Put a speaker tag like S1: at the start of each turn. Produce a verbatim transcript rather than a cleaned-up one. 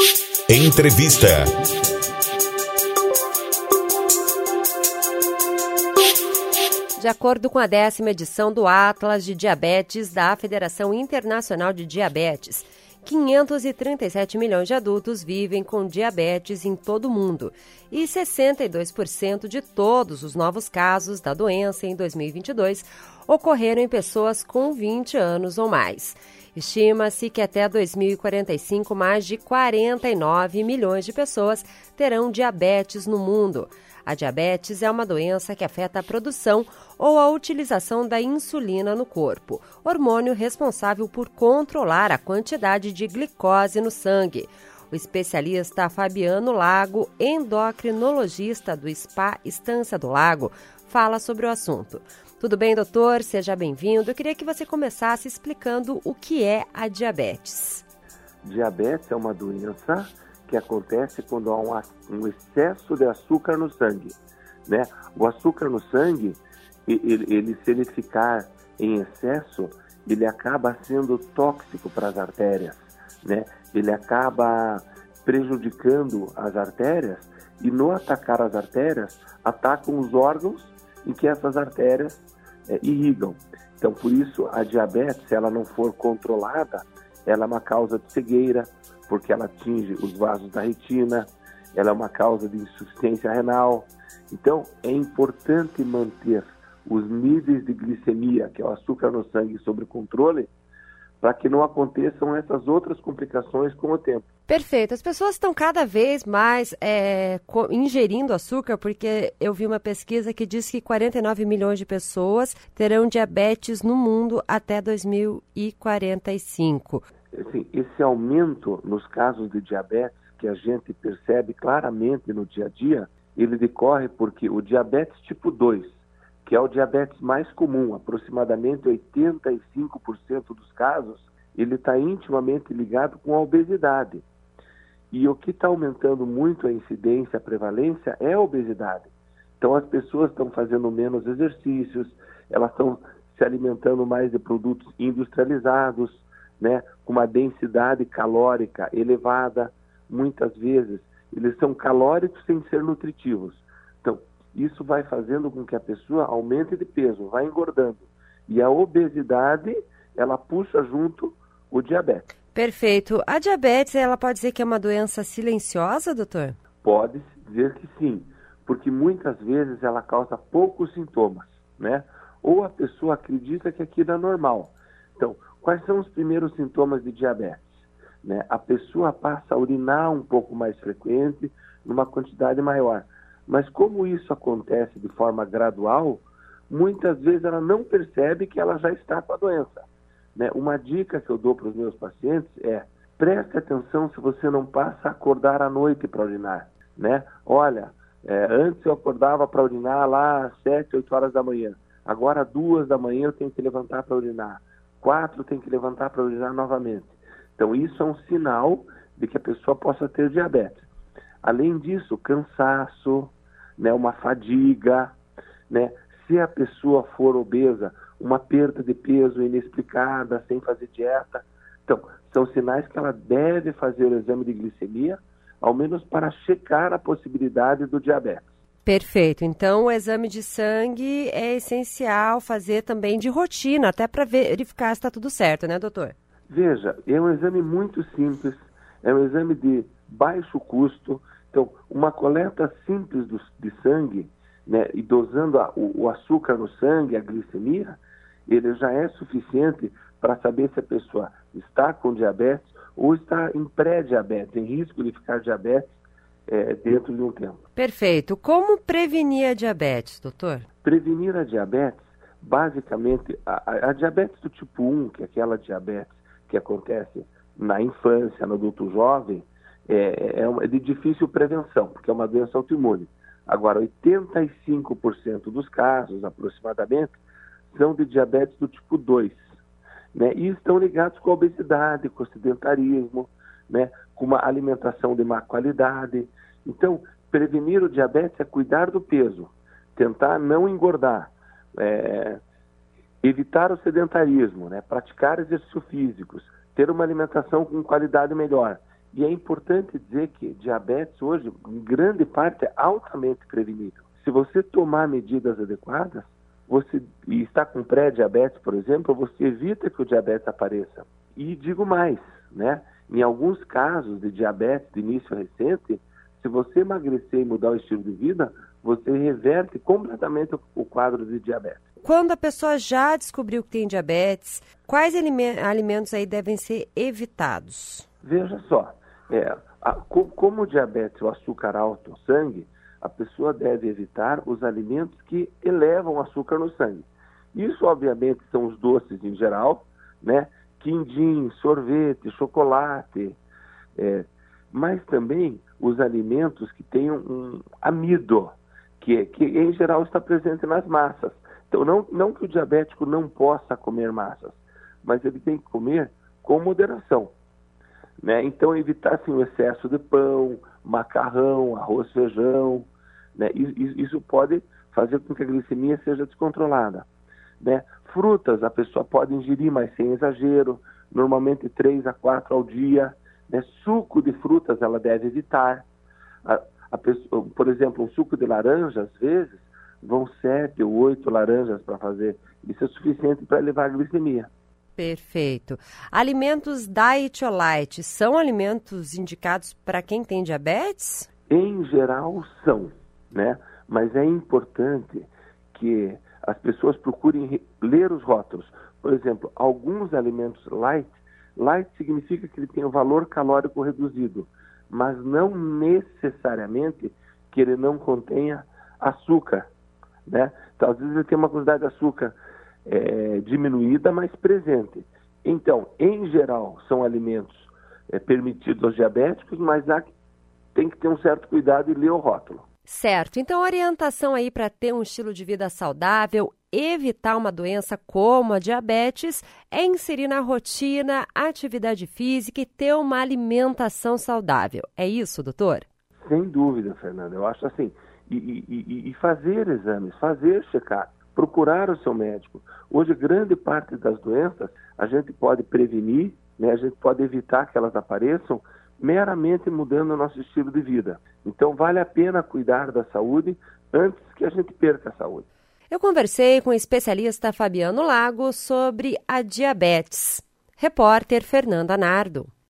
S1: Entrevista.
S2: De acordo com a décima edição do Atlas de Diabetes da Federação Internacional de Diabetes, quinhentos e trinta e sete milhões de adultos vivem com diabetes em todo o mundo e sessenta e dois por cento de todos os novos casos da doença em dois mil e vinte e dois ocorreram em pessoas com vinte anos ou mais. Estima-se que até dois mil e quarenta e cinco mais de quarenta e nove milhões de pessoas terão diabetes no mundo. A diabetes é uma doença que afeta a produção ou a utilização da insulina no corpo, hormônio responsável por controlar a quantidade de glicose no sangue. O especialista Fabiano Lago, endocrinologista do S P A Estância do Lago, fala sobre o assunto. Tudo bem, doutor? Seja bem-vindo. Eu queria que você começasse explicando o que é a diabetes.
S3: Diabetes é uma doença que acontece quando há um, um excesso de açúcar no sangue, né? O açúcar no sangue, ele, ele, se ele ficar em excesso, ele acaba sendo tóxico para as artérias, né? Ele acaba prejudicando as artérias e, no atacar as artérias, atacam os órgãos em que essas artérias é, irrigam. Então, por isso, a diabetes, se ela não for controlada, ela é uma causa de cegueira, porque ela atinge os vasos da retina, ela é uma causa de insuficiência renal. Então, é importante manter os níveis de glicemia, que é o açúcar no sangue, sob controle, para que não aconteçam essas outras complicações com o tempo.
S2: Perfeito. As pessoas estão cada vez mais é, ingerindo açúcar, porque eu vi uma pesquisa que diz que quarenta e nove milhões de pessoas terão diabetes no mundo até dois mil e quarenta e cinco.
S3: Assim, esse aumento nos casos de diabetes, que a gente percebe claramente no dia a dia, ele decorre porque o diabetes tipo dois, que é o diabetes mais comum, aproximadamente oitenta e cinco por cento dos casos, ele está intimamente ligado com a obesidade. E o que está aumentando muito a incidência, a prevalência, é a obesidade. Então as pessoas estão fazendo menos exercícios, elas estão se alimentando mais de produtos industrializados, né, com uma densidade calórica elevada. Muitas vezes eles são calóricos sem ser nutritivos. Então, isso vai fazendo com que a pessoa aumente de peso, vai engordando. E a obesidade, ela puxa junto o diabetes.
S2: Perfeito. A diabetes, ela pode dizer que é uma doença silenciosa, doutor?
S3: Pode dizer que sim, porque muitas vezes ela causa poucos sintomas, né? Ou a pessoa acredita que aquilo é normal. Então, quais são os primeiros sintomas de diabetes? Né? A pessoa passa a urinar um pouco mais frequente, numa quantidade maior. Mas como isso acontece de forma gradual, muitas vezes ela não percebe que ela já está com a doença. Né? Uma dica que eu dou para os meus pacientes é: preste atenção se você não passa a acordar à noite para urinar. Né? Olha, é, antes eu acordava para urinar lá às sete, oito horas da manhã. Agora, duas da manhã eu tenho que levantar para urinar. Quatro tem que levantar para urinar novamente. Então, isso é um sinal de que a pessoa possa ter diabetes. Além disso, cansaço, né, uma fadiga, né? Se a pessoa for obesa, uma perda de peso inexplicada, sem fazer dieta. Então, são sinais que ela deve fazer o exame de glicemia, ao menos para checar a possibilidade do diabetes.
S2: Perfeito. Então, o exame de sangue é essencial fazer também de rotina, até para verificar se está tudo certo, né, doutor?
S3: Veja, é um exame muito simples, é um exame de baixo custo. Então, uma coleta simples do, de sangue, né, e dosando a, o, o açúcar no sangue, a glicemia, ele já é suficiente para saber se a pessoa está com diabetes ou está em pré-diabetes, em risco de ficar diabetes, É, dentro de um tempo.
S2: Perfeito. Como prevenir a diabetes, doutor?
S3: Prevenir a diabetes, basicamente, a, a, a diabetes do tipo um, que é aquela diabetes que acontece na infância, no adulto jovem, é, é, é de difícil prevenção, porque é uma doença autoimune. Agora, oitenta e cinco por cento dos casos, aproximadamente, são de diabetes do tipo dois, né? E estão ligados com a obesidade, com o sedentarismo, né, com uma alimentação de má qualidade. Então, prevenir o diabetes é cuidar do peso, tentar não engordar, é, evitar o sedentarismo, né, praticar exercícios físicos, ter uma alimentação com qualidade melhor E é importante dizer que diabetes hoje, em grande parte, é altamente prevenível. Se você tomar medidas adequadas, você e está com pré-diabetes, por exemplo, você evita que o diabetes apareça. E digo mais, né? Em alguns casos de diabetes de início recente, se você emagrecer e mudar o estilo de vida, você reverte completamente o quadro de diabetes.
S2: Quando a pessoa já descobriu que tem diabetes, quais alimentos aí devem ser evitados?
S3: Veja só, é, a, como o diabetes, o açúcar alto no sangue, a pessoa deve evitar os alimentos que elevam o açúcar no sangue. Isso, obviamente, são os doces em geral, né? Quindim, sorvete, chocolate, é, mas também os alimentos que tenham um amido, que, que em geral está presente nas massas. Então, não, não que o diabético não possa comer massas, mas ele tem que comer com moderação, né? Então, evitar assim, o excesso de pão, macarrão, arroz, feijão, né? Isso pode fazer com que a glicemia seja descontrolada, né? Frutas, a pessoa pode ingerir, mas sem exagero, normalmente três a quatro ao dia, né? Suco de frutas ela deve evitar. A, a pessoa, por exemplo, um suco de laranja, às vezes, vão sete ou oito laranjas para fazer. Isso é suficiente para elevar a glicemia.
S2: Perfeito. Alimentos diet or light são alimentos indicados para quem tem diabetes?
S3: Em geral, são, né? Mas é importante que as pessoas procurem ler os rótulos. Por exemplo, alguns alimentos light, light significa que ele tem um valor calórico reduzido, mas não necessariamente que ele não contenha açúcar, né? Então, às vezes ele tem uma quantidade de açúcar é, diminuída, mas presente. Então, em geral, são alimentos é, permitidos aos diabéticos, mas há, tem que ter um certo cuidado e ler o rótulo.
S2: Certo. Então, a orientação aí para ter um estilo de vida saudável, evitar uma doença como a diabetes, é inserir na rotina atividade física e ter uma alimentação saudável. É isso, doutor?
S3: Sem dúvida, Fernanda. Eu acho assim, e, e, e fazer exames, fazer check-up, procurar o seu médico. Hoje, grande parte das doenças a gente pode prevenir, né? A gente pode evitar que elas apareçam meramente mudando o nosso estilo de vida. Então, vale a pena cuidar da saúde antes que a gente perca a saúde.
S2: Eu conversei com o especialista Fabiano Lago sobre a diabetes. Repórter Fernanda Nardo.